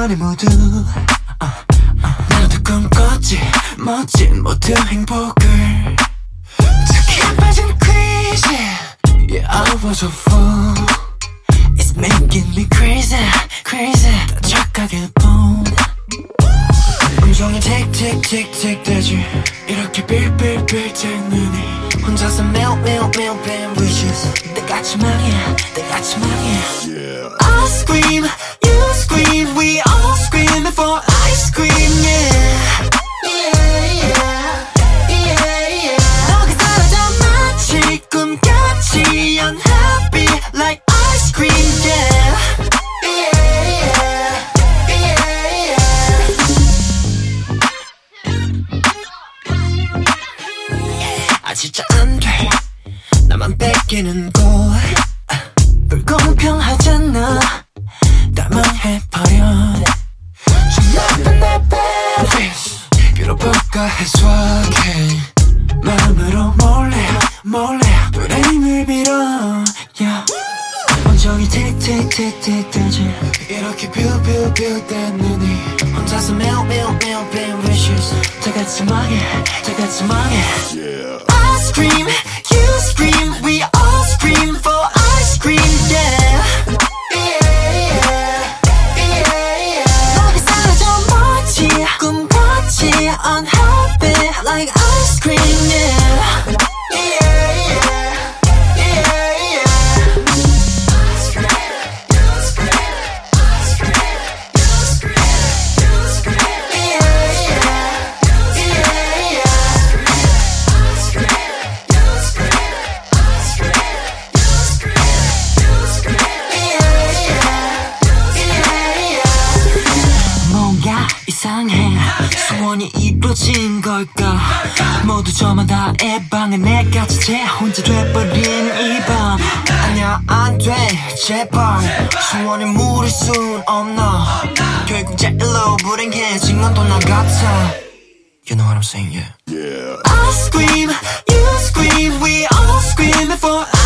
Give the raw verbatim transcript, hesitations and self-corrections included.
전에 모두 uh, uh, 나도 꿈꿨지 멋진 모든 행복을 특히 빠진 crazy Yeah I was a fool It's making me crazy crazy 다 착각일 뿐 음성이 틱틱틱틱 대지 이렇게 빌빌빌 제 눈이 혼자서 매우 매우 매우 매우 wishes 때같이 망해 때같이 망해 I scream you scream we all scream before ice cream yeah yeah yeah yeah yeah 너가 사라져 마치 꿈같이 unhappy like ice cream yeah 아 진짜 안돼 나만 뺏기는 곳 불공평하잖아 다 망해버려 좀 나쁜 내 babies 빌어볼까 해소하게 마음으로 몰래 몰래 너의 힘을 빌어 yeah. 온종일 틱틱틱틱 뜨지 이렇게 뷰뷰뷰 된 눈이 혼자서 매우 매우 매우 매우 wishes 다같이 망해 다같이 망해 yeah. I scream, you scream, we all scream for ice cream yeah yeah yeah yeah yeah 너가 사라져 멀지 꿈같이 unhappy like ice cream yeah 이상해 소원이 이루어진 걸까 모두 저마다 애방에 내가 지체 혼자 돼버린 이 밤 아니야 안돼 제발 소원을 물을 순 없나 결국 제일로 불행해진 건 또 나 같아 You know what I'm saying, yeah, yeah. I scream, you scream, we all scream before